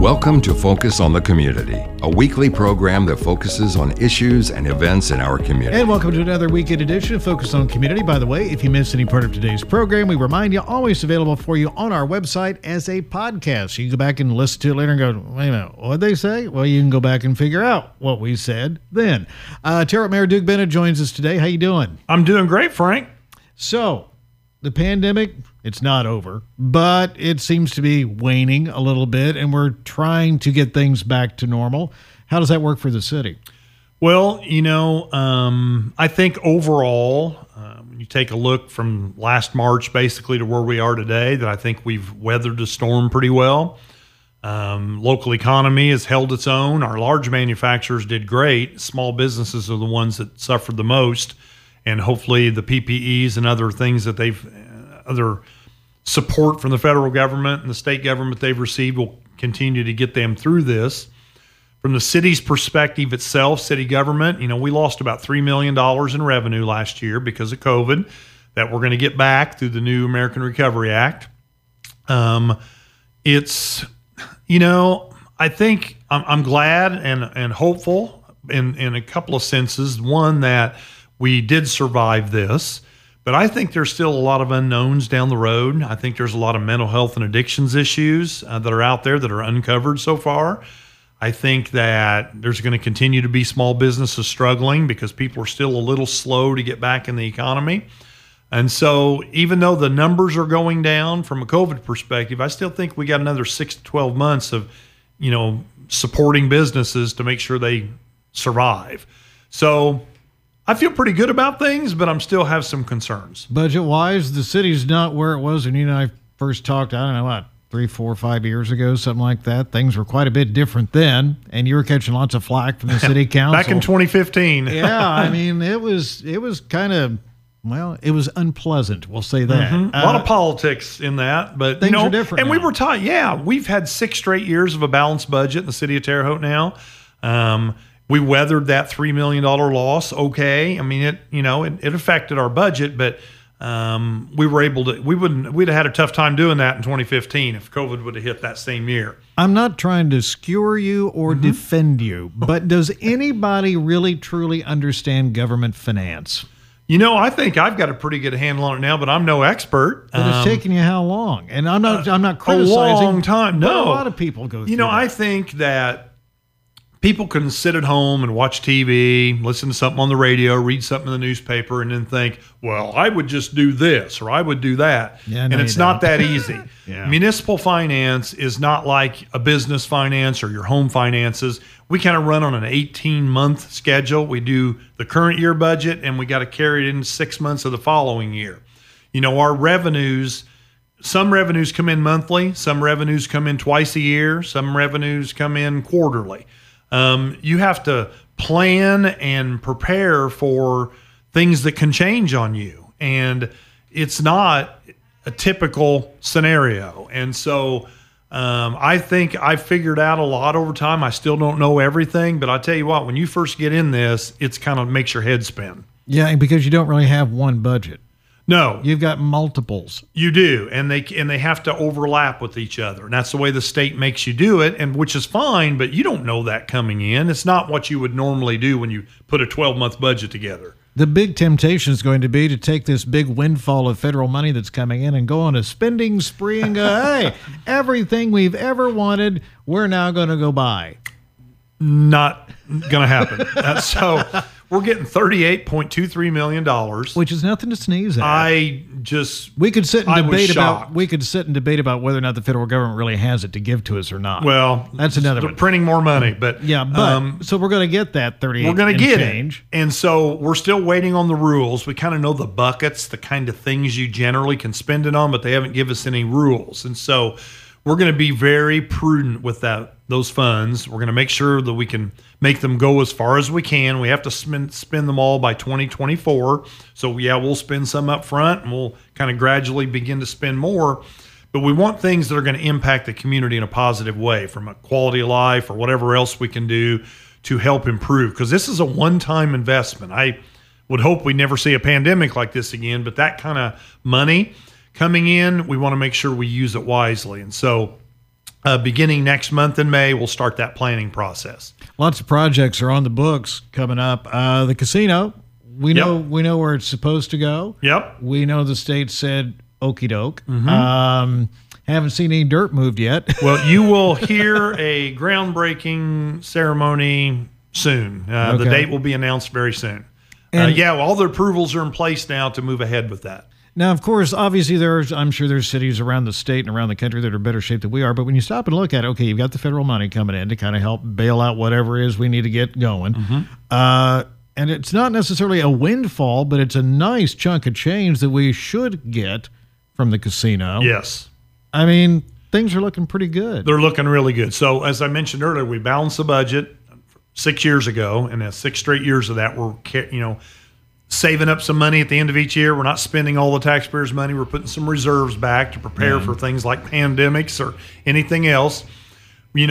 Welcome to Focus on the Community, a weekly program that focuses on issues and events in our community. And welcome to another weekend edition of Focus on Community. By the way, if you missed any part of today's program, we remind you, always available for you on our website as a podcast. You can go back and listen to it later and go, wait a minute, what'd they say? Well, you can go back and figure out what we said then. Terre Haute Mayor Duke Bennett joins us today. How you doing? I'm doing great, Frank. So, the pandemic, it's not over, but it seems to be waning a little bit, and we're trying to get things back to normal. How does that work for the city? Well, I think overall, when you take a look from last March basically to where we are today, that I think we've weathered the storm pretty well. Local economy has held its own. Our large manufacturers did great. Small businesses are the ones that suffered the most. And hopefully the PPEs and other things that other support from the federal government and the state government they've received will continue to get them through this. From the city's perspective itself, city government, we lost about $3 million in revenue last year because of COVID that we're going to get back through the new American Recovery Act. I think I'm glad and hopeful in a couple of senses. One, that we did survive this, but I think there's still a lot of unknowns down the road. I think there's a lot of mental health and addictions issues that are out there that are uncovered so far. I think that there's going to continue to be small businesses struggling because people are still a little slow to get back in the economy. And so even though the numbers are going down from a COVID perspective, I still think we got another 6 to 12 months of, supporting businesses to make sure they survive. So I feel pretty good about things, but I'm still have some concerns. Budget-wise, the city's not where it was when you and I first talked, 3, 4, 5 years ago, something like that. Things were quite a bit different then, and you were catching lots of flack from the city council. Back in 2015. Yeah, it was kind of, it was unpleasant, we'll say that. Mm-hmm. A lot of politics in that, but things are different and now. We were taught, we've had 6 straight years of a balanced budget in the city of Terre Haute now. We weathered that $3 million loss. Okay. It affected our budget, but we were able to, we'd have had a tough time doing that in 2015 if COVID would have hit that same year. I'm not trying to skewer you or defend you, but does anybody really truly understand government finance? I think I've got a pretty good handle on it now, but I'm no expert. But it's taken you how long? And I'm not criticizing. A long time. No. A lot of people go through that. I think that people can sit at home and watch TV, listen to something on the radio, read something in the newspaper, and then think, well, I would just do this or I would do that. Yeah, and it's not that easy. Yeah. Municipal finance is not like a business finance or your home finances. We kind of run on an 18-month schedule. We do the current year budget, and we got to carry it into 6 months of the following year. Our revenues, some revenues come in monthly, some revenues come in twice a year, some revenues come in quarterly. You have to plan and prepare for things that can change on you. And it's not a typical scenario. And so I think I figured out a lot over time. I still don't know everything, but I tell you what, when you first get in this, it's kind of makes your head spin. Yeah, because you don't really have one budget. No, you've got multiples. You do, and they have to overlap with each other, and that's the way the state makes you do it, and which is fine. But you don't know that coming in. It's not what you would normally do when you put a 12-month budget together. The big temptation is going to be to take this big windfall of federal money that's coming in and go on a spending spree and go, hey, everything we've ever wanted, we're now going to go buy. Not going to happen. So we're getting $38.23 million, which is nothing to sneeze at. We could sit and debate about whether or not the federal government really has it to give to us or not. Well, that's another one. Printing more money, but so we're going to get that 38. We're going to get change. It, and so we're still waiting on the rules. We kind of know the buckets, the kind of things you generally can spend it on, but they haven't given us any rules, and so we're going to be very prudent with those funds. We're going to make sure that we can make them go as far as we can. We have to spend them all by 2024. So, we'll spend some up front, and we'll kind of gradually begin to spend more. But we want things that are going to impact the community in a positive way, from a quality of life or whatever else we can do to help improve. Because this is a one-time investment. I would hope we never see a pandemic like this again, but that kind of money coming in, we want to make sure we use it wisely. And so beginning next month in May, we'll start that planning process. Lots of projects are on the books coming up. The casino, we know where it's supposed to go. Yep. We know the state said okie doke. Haven't seen any dirt moved yet. Well, you will hear a groundbreaking ceremony soon. The date will be announced very soon. And all the approvals are in place now to move ahead with that. Now, of course, obviously, I'm sure there's cities around the state and around the country that are better shape than we are. But when you stop and look at it, okay, you've got the federal money coming in to kind of help bail out whatever it is we need to get going. And it's not necessarily a windfall, but it's a nice chunk of change that we should get from the casino. Yes. I mean, things are looking pretty good. They're looking really good. So, as I mentioned earlier, we balanced the budget 6 years ago, and 6 straight years of that, we're saving up some money at the end of each year. We're not spending all the taxpayers' money. We're putting some reserves back to prepare for things like pandemics or anything else. We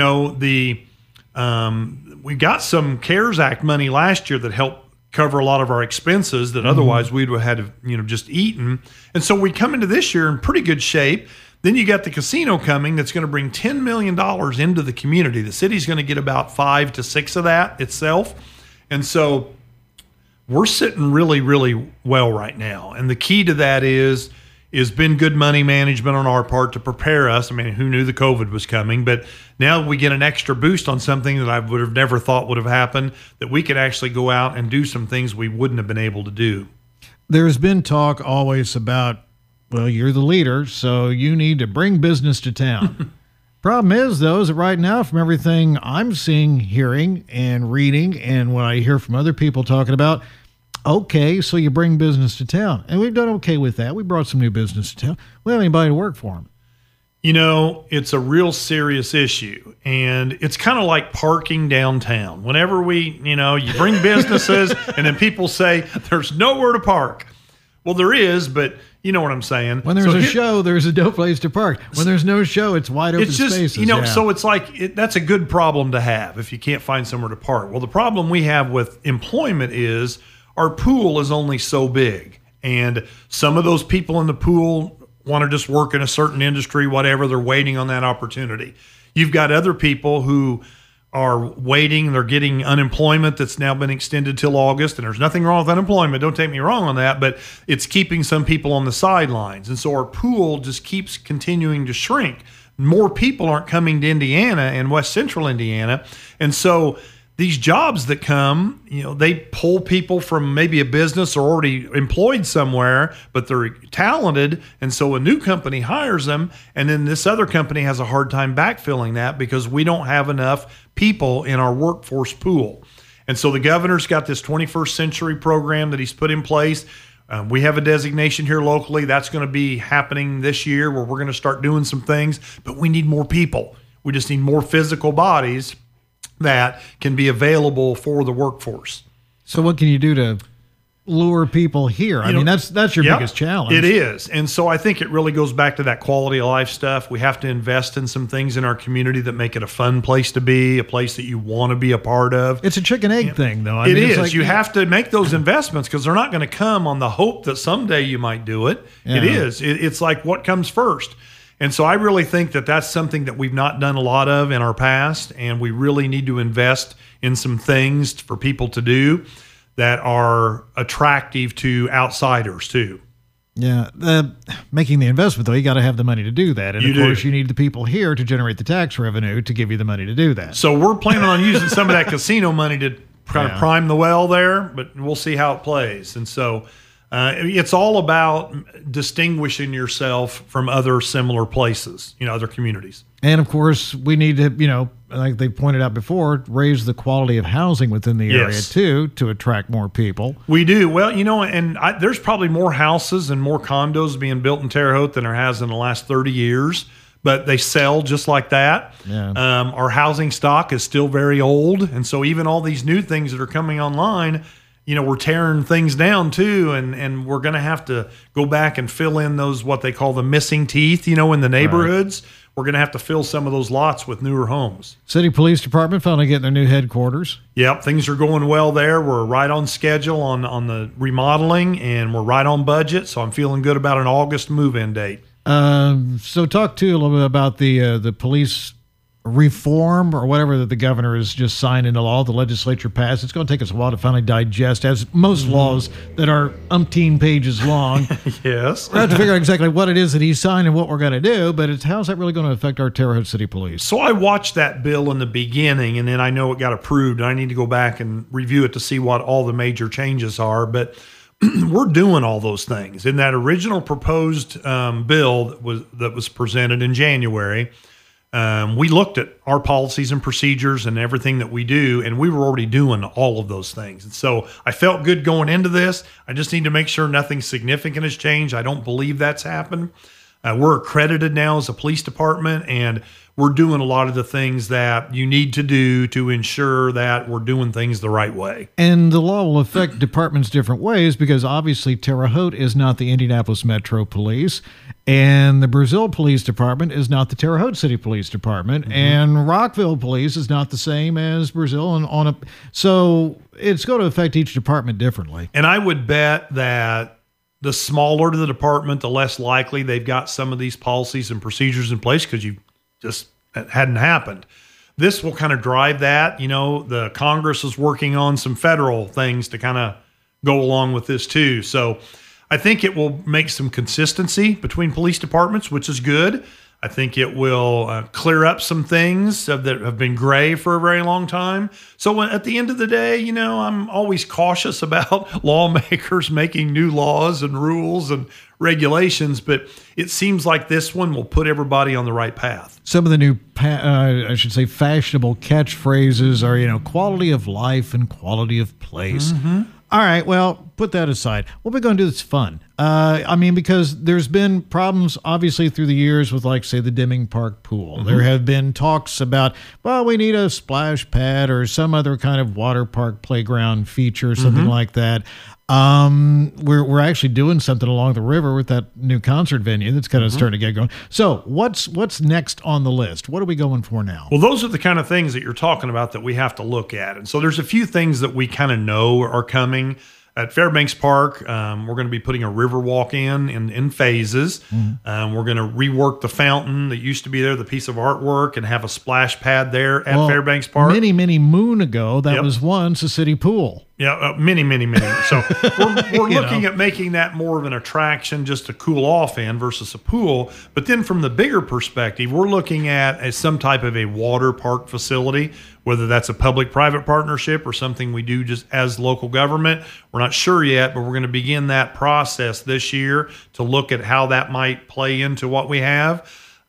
got some CARES Act money last year that helped cover a lot of our expenses that otherwise we'd have had to, just eaten. And so we come into this year in pretty good shape. Then you got the casino coming that's going to bring $10 million into the community. The city's going to get about 5 to 6 of that itself. And so we're sitting really, really well right now. And the key to that is been good money management on our part to prepare us. I mean, who knew the COVID was coming? But now we get an extra boost on something that I would have never thought would have happened, that we could actually go out and do some things we wouldn't have been able to do. There's been talk always about, well, you're the leader, so you need to bring business to town. Problem is, though, is that right now, from everything I'm seeing, hearing, and reading, and what I hear from other people talking about, okay, so you bring business to town. And we've done okay with that. We brought some new business to town. We don't have anybody to work for them. It's a real serious issue, and it's kind of like parking downtown. Whenever you bring businesses, and then people say, there's nowhere to park. Well, there is, but you know what I'm saying. When there's a show, there's no place to park. When there's no show, it's wide open spaces. So it's like that's a good problem to have if you can't find somewhere to park. Well, the problem we have with employment is our pool is only so big. And some of those people in the pool want to just work in a certain industry, whatever. They're waiting on that opportunity. You've got other people who are waiting. They're getting unemployment that's now been extended till August. And there's nothing wrong with unemployment. Don't take me wrong on that. But it's keeping some people on the sidelines. And so our pool just keeps continuing to shrink. More people aren't coming to Indiana and West Central Indiana. And so these jobs that come, they pull people from maybe a business or already employed somewhere, but they're talented. And so a new company hires them. And then this other company has a hard time backfilling that because we don't have enough people in our workforce pool. And so the governor's got this 21st century program that he's put in place. We have a designation here locally. That's going to be happening this year where we're going to start doing some things, but we need more people. We just need more physical bodies that can be available for the workforce. So what can you do to lure people here? I mean, that's your biggest challenge. It is. And so I think it really goes back to that quality of life stuff. We have to invest in some things in our community that make it a fun place to be, a place that you want to be a part of. It's a chicken egg thing, though. It is. You have to make those investments because they're not going to come on the hope that someday you might do it. Yeah. It is. It's like what comes first. And so I really think that that's something that we've not done a lot of in our past, and we really need to invest in some things for people to do that are attractive to outsiders too. Yeah, making the investment, though, you got to have the money to do that. And of course, you need the people here to generate the tax revenue to give you the money to do that. So we're planning on using some of that casino money to kind of prime the well there, but we'll see how it plays. And so it's all about distinguishing yourself from other similar places, other communities. And of course, we need to, like they pointed out before, raise the quality of housing within the area too, to attract more people. We do. Well, and there's probably more houses and more condos being built in Terre Haute than there has in the last 30 years. But they sell just like that. Yeah. Our housing stock is still very old. And so even all these new things that are coming online, we're tearing things down too, and we're going to have to go back and fill in those, what they call the missing teeth, in the neighborhoods. Right. We're going to have to fill some of those lots with newer homes. City Police Department finally getting their new headquarters. Yep, things are going well there. We're right on schedule on the remodeling, and we're right on budget, so I'm feeling good about an August move-in date. So talk to a little bit about the police reform or whatever that the governor has just signed into law, the legislature passed. It's going to take us a while to finally digest, as most laws that are umpteen pages long. Yes. We have to figure out exactly what it is that he signed and what we're going to do, but how's that really going to affect our Terre Haute City Police? So I watched that bill in the beginning, and then I know it got approved, and I need to go back and review it to see what all the major changes are. But we're doing all those things. In that original proposed bill that was presented in January, we looked at our policies and procedures and everything that we do, and we were already doing all of those things. And so I felt good going into this. I just need to make sure nothing significant has changed. I don't believe that's happened. We're accredited now as a police department, and we're doing a lot of the things that you need to do to ensure that we're doing things the right way. And the law will affect departments different ways, because obviously Terre Haute is not the Indianapolis Metro Police, and the Brazil Police Department is not the Terre Haute City Police Department, and Rockville Police is not the same as Brazil. So it's going to affect each department differently. And I would bet that the smaller the department, the less likely they've got some of these policies and procedures in place, because it hadn't happened. This will kind of drive that. The Congress is working on some federal things to kind of go along with this too. So I think it will make some consistency between police departments, which is good. I think it will clear up some things that have been gray for a very long time. So at the end of the day, I'm always cautious about lawmakers making new laws and rules and regulations, but it seems like this one will put everybody on the right path. Some of the new, fashionable catchphrases are, quality of life and quality of place. All right, well, put that aside. What we're going to do that's fun. Because there's been problems, obviously, through the years with, like, say, the Deming Park pool. There have been talks about, well, we need a splash pad or some other kind of water park playground feature, something like that. We're actually doing something along the river with that new concert venue that's kind of starting to get going. So what's next on the list? What are we going for now? Well, those are the kind of things that you're talking about that we have to look at. And so there's a few things that we kind of know are coming. At Fairbanks Park, we're going to be putting a river walk in phases. We're going to rework the fountain that used to be there, the piece of artwork, and have a splash pad there at Fairbanks Park. Many, many moon ago, that was once a city pool. Yeah, many. So we're looking at making that more of an attraction just to cool off in versus a pool. But then from the bigger perspective, we're looking at as some type of a water park facility, whether that's a public-private partnership or something we do just as local government. We're not sure yet, but we're going to begin that process this year to look at how that might play into what we have.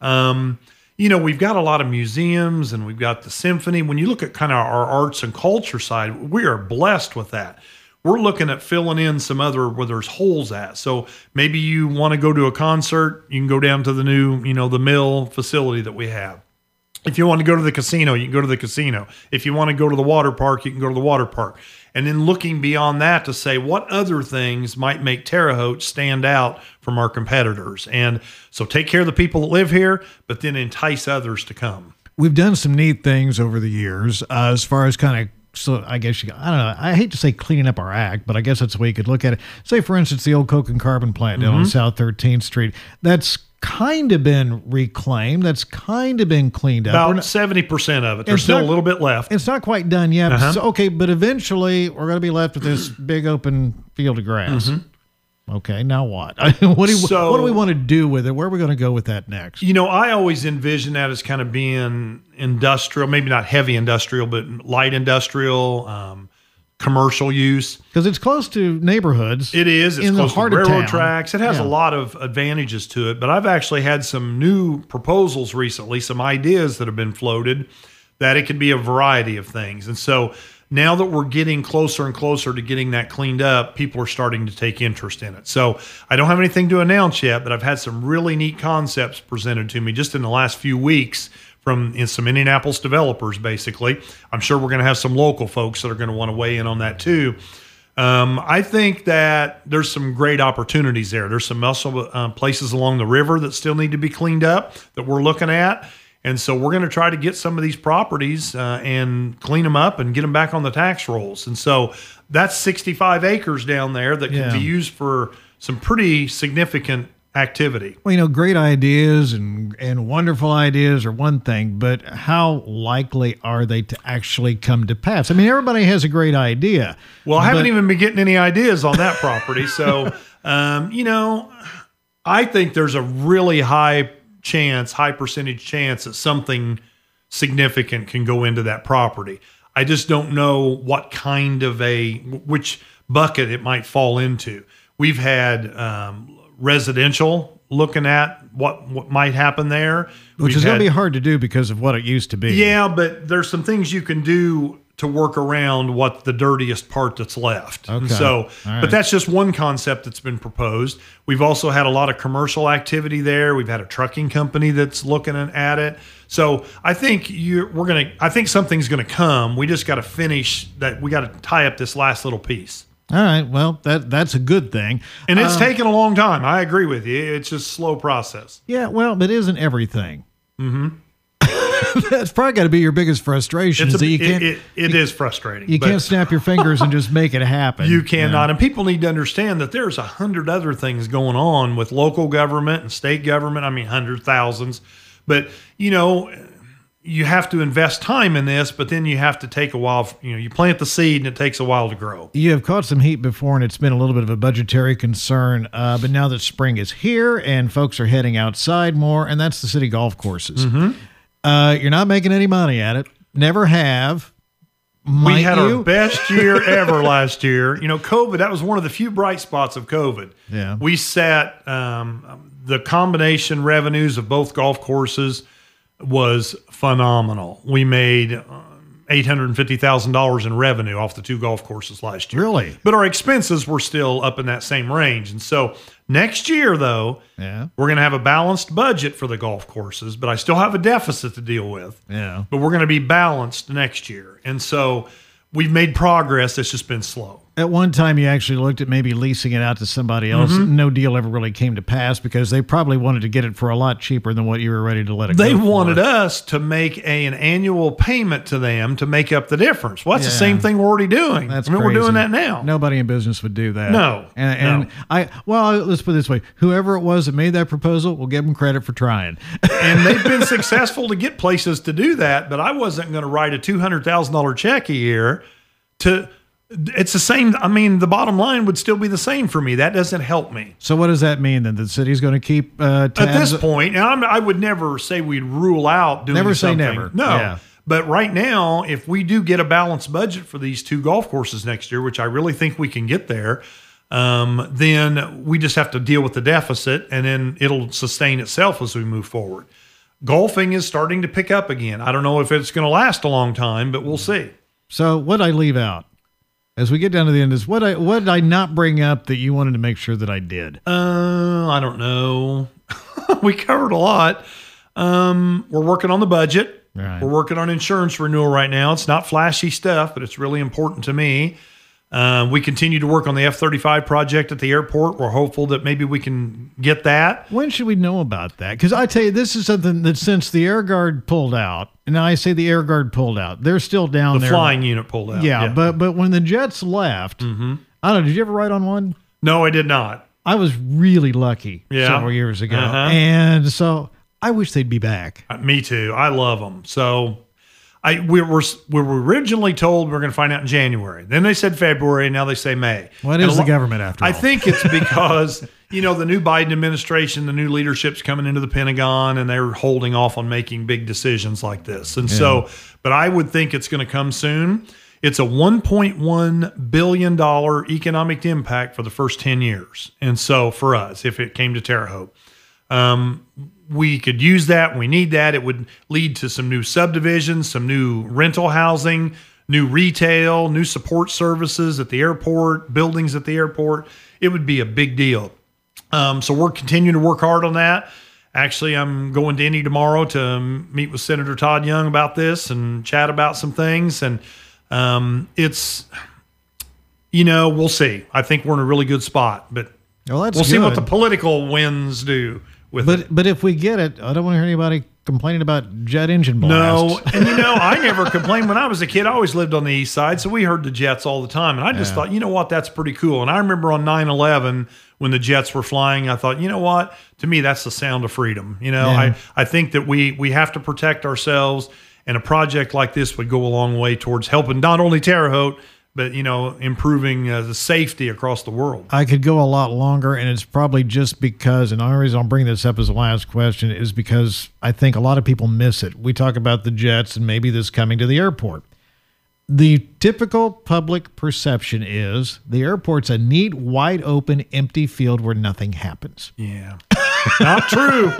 We've got a lot of museums and we've got the symphony. When you look at kind of our arts and culture side, we are blessed with that. We're looking at filling in some other where there's holes at. So maybe you want to go to a concert, you can go down to the new, the Mill facility that we have. If you want to go to the casino, you can go to the casino. If you want to go to the water park, you can go to the water park. And then looking beyond that to say what other things might make Terre Haute stand out from our competitors. And so take care of the people that live here, but then entice others to come. We've done some neat things over the years as far as kind of, so I guess, I don't know, I hate to say cleaning up our act, but I guess that's the way you could look at it. Say, for instance, the old Coke and Carbon plant down on South 13th Street. That's kind of been reclaimed. That's kind of been cleaned up. About 70% of it. There's still a little bit left. It's not quite done yet. So, but eventually we're going to be left with this big open field of grass. Okay, now what? What do we want to do with it? Where are we going to go with that next? I always envision that as kind of being industrial, maybe not heavy industrial, but light industrial, commercial use. Because it's close to neighborhoods. It is. It's in close the heart to railroad of town. tracks. It has a lot of advantages to it. But I've actually had some new proposals recently, some ideas that have been floated that it could be a variety of things. And so now that we're getting closer and closer to getting that cleaned up, people are starting to take interest in it. So I don't have anything to announce yet, but I've had some really neat concepts presented to me just in the last few weeks from some Indianapolis developers, basically. I'm sure we're going to have some local folks that are going to want to weigh in on that too. I think that there's some great opportunities there. There's some also places along the river that still need to be cleaned up that we're looking at. And so we're going to try to get some of these properties and clean them up and get them back on the tax rolls. And so that's 65 acres down there that can be used for some pretty significant activity. Well, great ideas and wonderful ideas are one thing, but how likely are they to actually come to pass? I mean, everybody has a great idea. Well, I haven't even been getting any ideas on that property. So, I think there's a really high percentage chance that something significant can go into that property. I just don't know what kind of which bucket it might fall into. We've had residential looking at what might happen there. Which is going to be hard to do because of what it used to be. Yeah, but there's some things you can do to work around what the dirtiest part that's left. Okay. And so, but that's just one concept that's been proposed. We've also had a lot of commercial activity there. We've had a trucking company that's looking at it. So I think I think something's going to come. We just got to finish that. We got to tie up this last little piece. All right. Well, that's a good thing. And it's taken a long time. I agree with you. It's just a slow process. Yeah. Well, it isn't everything. Mm-hmm. That's probably got to be your biggest frustration. It is frustrating. You can't snap your fingers and just make it happen. You cannot. And people need to understand that there's 100 other things going on with local government and state government. I mean, hundreds, thousands. But, you have to invest time in this, but then you have to take a while. You plant the seed and it takes a while to grow. You have caught some heat before, and it's been a little bit of a budgetary concern. But now that spring is here and folks are heading outside more, and that's the city golf courses. Mm-hmm. You're not making any money at it. Never have. We had our best year ever last year. COVID, that was one of the few bright spots of COVID. Yeah. We sat the combination revenues of both golf courses was phenomenal. We made $850,000 in revenue off the two golf courses last year. Really? But our expenses were still up in that same range. And so next year, though, we're going to have a balanced budget for the golf courses, but I still have a deficit to deal with. Yeah. But we're going to be balanced next year. And so we've made progress. It's just been slow. At one time, you actually looked at maybe leasing it out to somebody else. Mm-hmm. No deal ever really came to pass because they probably wanted to get it for a lot cheaper than what you were ready to let it go. They wanted us to make an annual payment to them to make up the difference. Well, that's the same thing we're already doing. That's crazy. We're doing that now. Nobody in business would do that. No. And let's put it this way. Whoever it was that made that proposal, we'll give them credit for trying. And they've been successful to get places to do that, but I wasn't going to write a $200,000 check a year to... It's the same. I mean, the bottom line would still be the same for me. That doesn't help me. So what does that mean then? The city's going to keep tabs? At this point, and I would never say we'd rule out doing something. Never say never. No. Yeah. But right now, if we do get a balanced budget for these two golf courses next year, which I really think we can get there, then we just have to deal with the deficit, and then it'll sustain itself as we move forward. Golfing is starting to pick up again. I don't know if it's going to last a long time, but we'll see. So what did I leave out? As we get down to the end, is what did I not bring up that you wanted to make sure that I did? I don't know. We covered a lot. We're working on the budget. Right. We're working on insurance renewal right now. It's not flashy stuff, but it's really important to me. We continue to work on the F-35 project at the airport. We're hopeful that maybe we can get that. When should we know about that? Because I tell you, this is something that since the Air Guard pulled out, and I say the Air Guard pulled out, they're still down there. The flying unit pulled out. Yeah. But when the jets left, I don't know, did you ever ride on one? No, I did not. I was really lucky several years ago. And so I wish they'd be back. Me too. I love them. So... we were originally told we were going to find out in January. Then they said February, and now they say May. What is the government after all? I think it's because, the new Biden administration, the new leadership's coming into the Pentagon, and they're holding off on making big decisions like this. And so, but I would think it's going to come soon. It's a $1.1 billion economic impact for the first 10 years. And so for us, if it came to Terre Haute, we could use that. We need that. It would lead to some new subdivisions, some new rental housing, new retail, new support services at the airport, buildings at the airport. It would be a big deal. So we're continuing to work hard on that. Actually, I'm going to Indy tomorrow to meet with Senator Todd Young about this and chat about some things. And it's, we'll see. I think we're in a really good spot, but we'll see what the political winds do. But if we get it, I don't want to hear anybody complaining about jet engine blast. No, and I never complained when I was a kid. I always lived on the east side, so we heard the jets all the time. And I just thought, you know what, that's pretty cool. And I remember on 9/11 when the jets were flying, I thought, you know what, to me, that's the sound of freedom. I think that we have to protect ourselves, and a project like this would go a long way towards helping not only Terre Haute, but, improving the safety across the world. I could go a lot longer, and it's probably just because, and the only reason I'll bring this up as the last question is because I think a lot of people miss it. We talk about the jets and maybe this coming to the airport. The typical public perception is the airport's a neat, wide open, empty field where nothing happens. Yeah. Not true.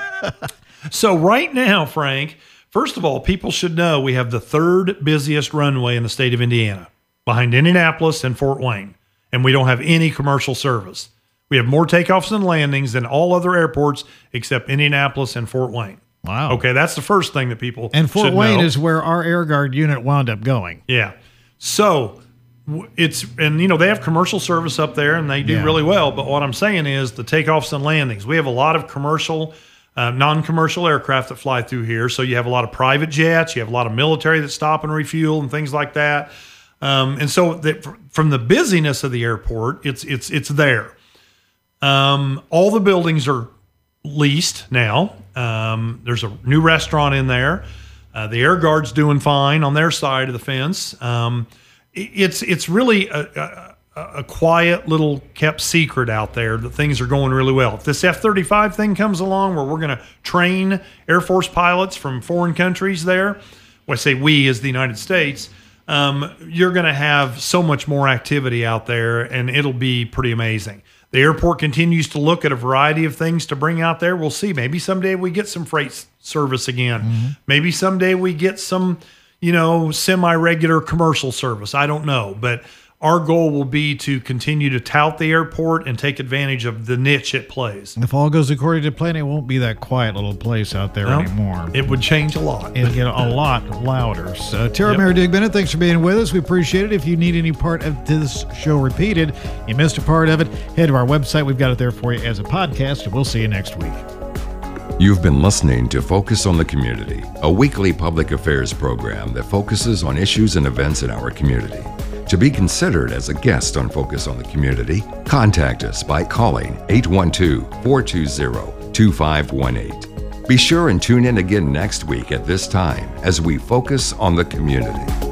So right now, Frank, first of all, people should know we have the third busiest runway in the state of Indiana, behind Indianapolis and Fort Wayne, and we don't have any commercial service. We have more takeoffs and landings than all other airports except Indianapolis and Fort Wayne. Wow. Okay, that's the first thing that people And Fort should Wayne know. is where our Air Guard unit wound up going. Yeah. So they have commercial service up there, and they do really well. But what I'm saying is the takeoffs and landings. We have a lot of commercial, non-commercial aircraft that fly through here. So you have a lot of private jets. You have a lot of military that stop and refuel and things like that. And so from the busyness of the airport, it's there. All the buildings are leased now. There's a new restaurant in there. The Air Guard's doing fine on their side of the fence. It's really a quiet little kept secret out there that things are going really well. If this F-35 thing comes along where we're going to train Air Force pilots from foreign countries there, well, I say we as the United States, you're going to have so much more activity out there, and it'll be pretty amazing. The airport continues to look at a variety of things to bring out there. We'll see. Maybe someday we get some freight service again. Mm-hmm. Maybe someday we get some, semi-regular commercial service. I don't know. But our goal will be to continue to tout the airport and take advantage of the niche it plays. If all goes according to plan, it won't be that quiet little place out there anymore. It would change a lot. It'll get a lot louder. So, Tara Mary Dig-Bennett, thanks for being with us. We appreciate it. If you need any part of this show repeated, you missed a part of it, head to our website. We've got it there for you as a podcast, and we'll see you next week. You've been listening to Focus on the Community, a weekly public affairs program that focuses on issues and events in our community. To be considered as a guest on Focus on the Community, contact us by calling 812-420-2518. Be sure and tune in again next week at this time as we focus on the community.